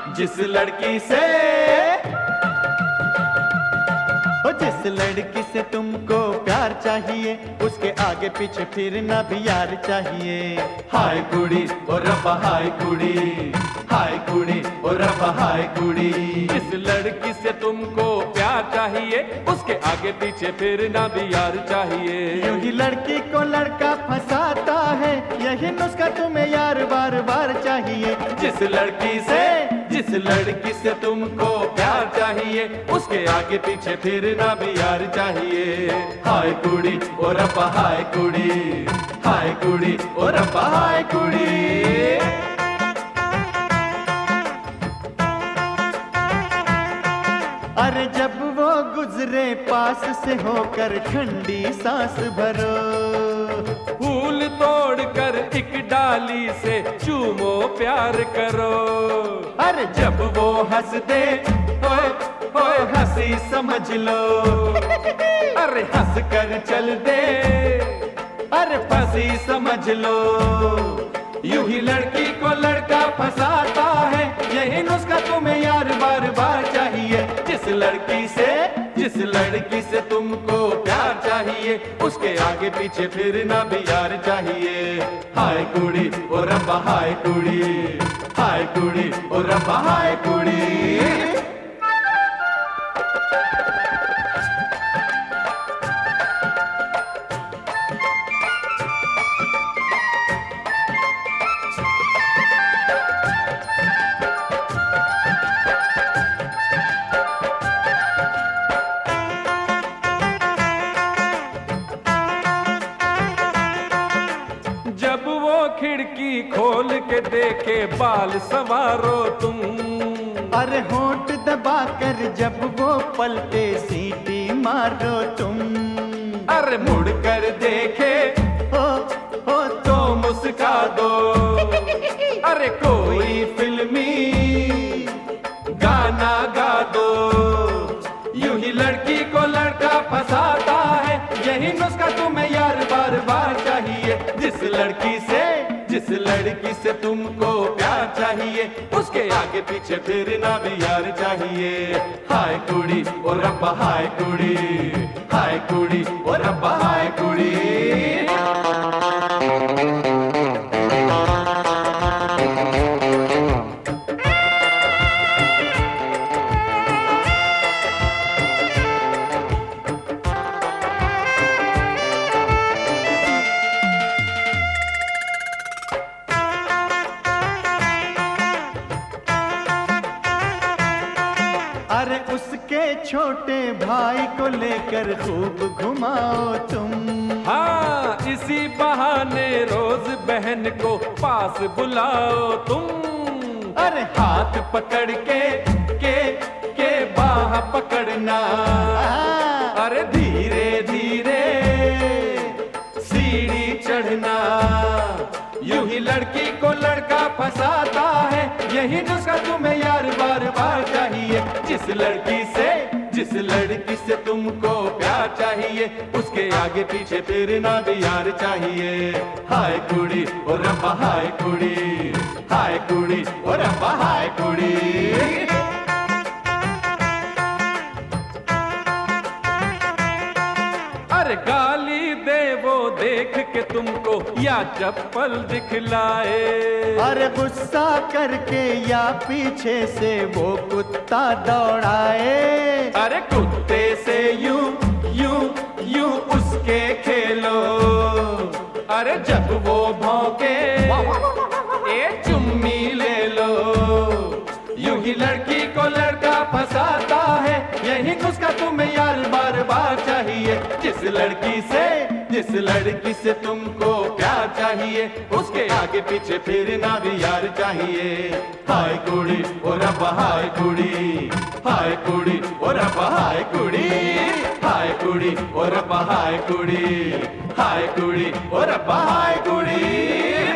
जिस लड़की से जिस लड़की से तुमको प्यार चाहिए, उसके आगे पीछे फिरना भी यार चाहिए। हाय कुड़ी ओ रब्बा हाय कुड़ी, हाय कुड़ी ओ रब्बा हाय कुड़ी। जिस लड़की से तुमको प्यार चाहिए, उसके आगे पीछे फिरना भी यार चाहिए। यूं ही लड़की को लड़का फंसाता है, यही नुस्खा तुम्हें यार बार बार चाहिए। जिस लड़की से तुमको प्यार चाहिए, उसके आगे पीछे फिरना भी यार चाहिए। हाय कुड़ी ओ रब्बा हाय कुड़ी, हाय कुड़ी ओ रब्बा हाय कुड़ी। अरे जब वो गुजरे पास से होकर ठंडी सांस भरो, फूल तोड़कर एक डाली से चूमो प्यार करो। अरे जब वो हंस दे ओए ओए हंसी समझ लो, अरे हंस कर चल दे अरे फंसी समझ लो। यूं ही लड़की को लड़का फंसाता है, यही नुस्खा तुम्हें यार बार बार चाहिए। जिस लड़की से तुमको प्यार चाहिए, उसके आगे पीछे फिरना भी यार चाहिए। हाय कुड़ी ओ रब्बा हाय कुड़ी, हाय कुड़ी ओ रब्बा हाय कुड़ी। खिड़की खोल के देखे बाल संवारो तुम, अरे होंठ दबा कर जब वो पलटे सीटी मारो तुम। अरे मुड़ कर देखे हो तो मुस्का दो, अरे कोई फिल्मी गाना गा दो। यूं ही लड़की को लड़का फंसाता है, यही नुस्खा तुम्हें यार बार बार चाहिए। जिस लड़की से तुमको प्यार चाहिए, उसके आगे पीछे फिरना भी यार चाहिए। हाय कुड़ी ओ रब्बा हाय कुड़ी, हाय कुड़ी ओ रब्बा हाय कुड़ी। अरे उसके छोटे भाई को लेकर खूब घुमाओ तुम। हाँ इसी बहाने रोज बहन को पास बुलाओ तुम। अरे हाथ पकड़ के बाह पकड़ना, अरे धीरे धीरे सीढ़ी चढ़ना। यूं ही लड़की को लड़का फंसाता है, यही नुस्खा तुम्हें यार बार बार चाहिए। जिस लड़की से तुमको प्यार चाहिए, उसके आगे पीछे फिरना भी यार चाहिए। हाय कुड़ी ओ रब्बा हाय कुड़ी, हाय कुड़ी ओ रब्बा हाय कुड़ी। अरे गाली दे वो देख के तुमको या चप्पल दिखलाए। अरे गुस्सा करके या पीछे से वो कुत्ता दौड़ाए। अरे कुत्ते से यूं यूं यूं उसके खेलो, अरे जब वो भौंके एक चुम्मी ले लो। यूं ही लड़की को लड़का फंसाता है, यही नुस्खा तुम्हें यार बार बार चाहिए। जिस लड़की से तुमको प्यार चाहिए, उसके आगे पीछे फिरना भी यार चाहिए। हाय कुड़ी ओ रब्बा हाय कुड़ी, हाय कुड़ी ओ रब्बा हाय कुड़ी, हाय कुड़ी ओ रब्बा हाय कुड़ी, हाय कुड़ी ओ रब्बा हाय कुड़ी।